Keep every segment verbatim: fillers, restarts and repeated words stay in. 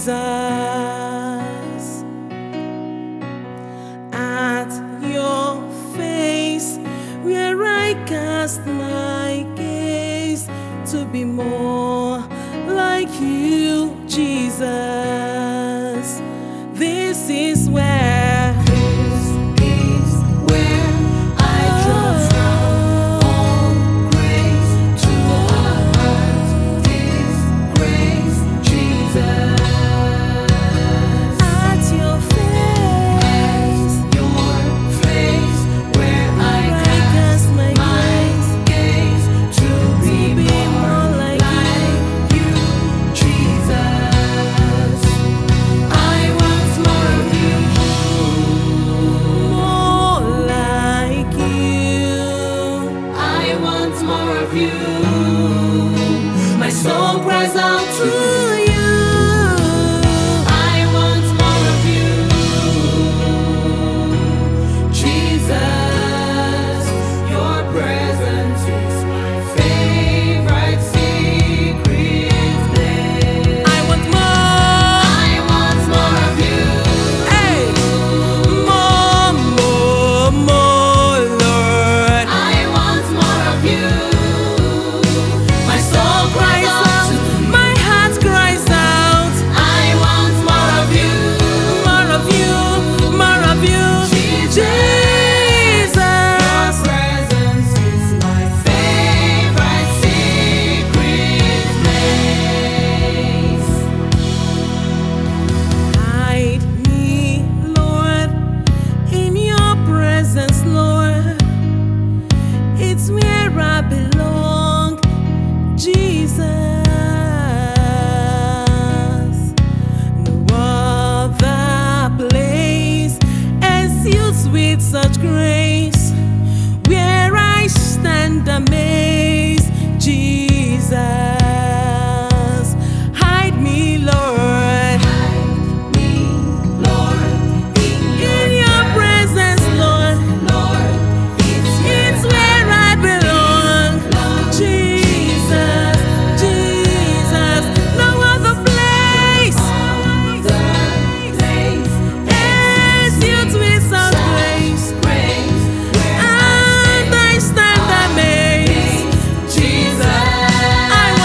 Jesus. At your face, where I cast my gaze, to be more like you, Jesus. This is where, This is where I draw from all grace to our hearts. This grace, Jesus. at your face, Your face, where I where I cast cast my my gaze, gaze to be more like you, Jesus. I want more of you. more like you. I want more of you. My soul cries out to you. I want more of you, Jesus. Your presence is my favorite secret place. I want more. I want more of you. Hey, more, more, more, Lord. I want more of you. My soul cries out to you. My heart cries out, I want more of you. more of you, more of you, Jesus. Your Jesus. presence is my favorite secret place. Hide me, Lord, in your presence, Lord. It's where I belong, Jesus. No other place exudes with such grace, where I stand amazed, Jesus. Hide me, Lord, Hide me, Lord, in in your presence, Lord. Lord. It's It's where I belong, Jesus, Jesus. No other place exudes with such grace, and I stand amazed, Jesus. I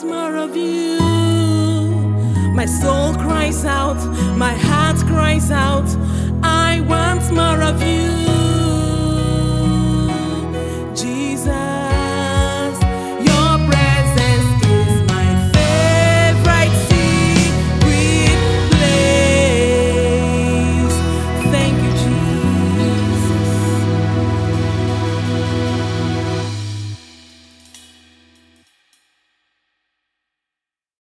more of you. My soul cries out, my heart cries out, I want more of you.